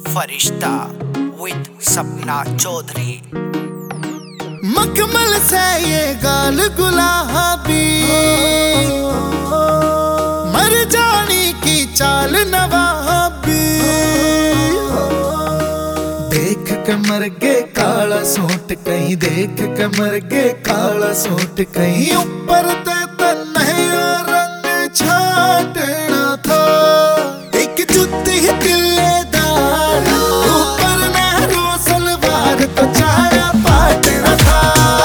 फरिश्ता with Sapna Chaudhary. मखमल से ये गाल गुलाबी, मर जानी की चाल नवाबी। देख के मर गे काला सूट कहीं, देख के मर गे काला सूट कहीं। ऊपर ते तन्हैया रंग छाटना था, एक जुत्ती तिल्लेदार, ऊपर नेहरू सलवार तो चाया पाटना था।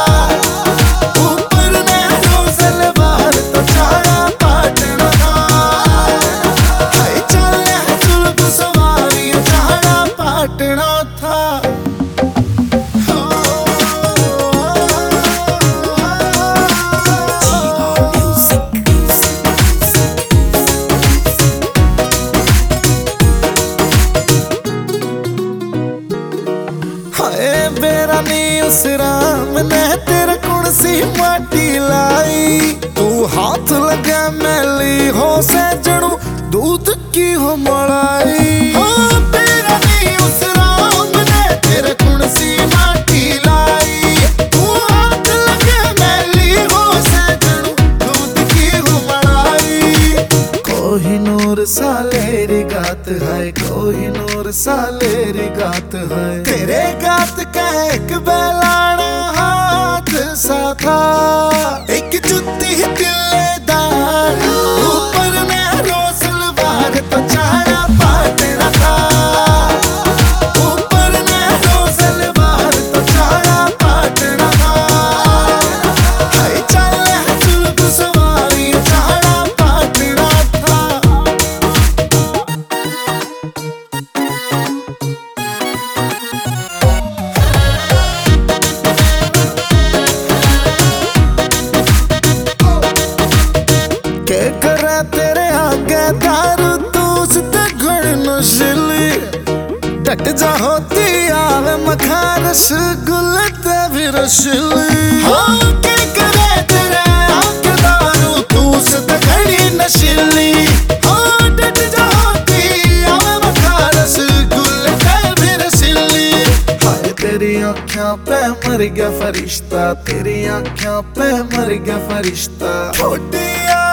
ऊपर नेहरू सलवार तो चाया पाटना था। हाय चले सुल्ब सवारी चाया पाटना था। मेरा नी उस राम ने तेरे कुण सी माटी लाई। तू हाथ लगे मैली हो सजणू दूध की हो मलाई। मेरा नी उस राम ने तेरे कुण सी माटी लाई। तू हाथ लगे मैली हो सजणू दूध की हो मलाई। कोहिनूर सालेरी गात है, कोहिनूर सालेरी गात है। तेरे गात का एक बेलाना हाथ सा था, एक जुत्ती तिल्लेदार, ऊपर नेहरू सलवार तो चाया पाटना था। ऊपर नेहरू सलवार तो चाया पाटना था। हाय चले सुल्ब सवारी चाया पाटना था। के करे तेरे आगे दारू तूस ते गुण नशीली। टट जा होती आवे मखारस गुल ते भी रशीली। हाँ के करे तेरे आगे दारू तूस ते घड़ी नशीली। हाँ टट जा होती आवे मखारस गुल ते भी रशीली। हाय तेरी आँखों पे मर गया फरिश्ता, तेरी आँखों पे मर गया फरिश्ता। छोटी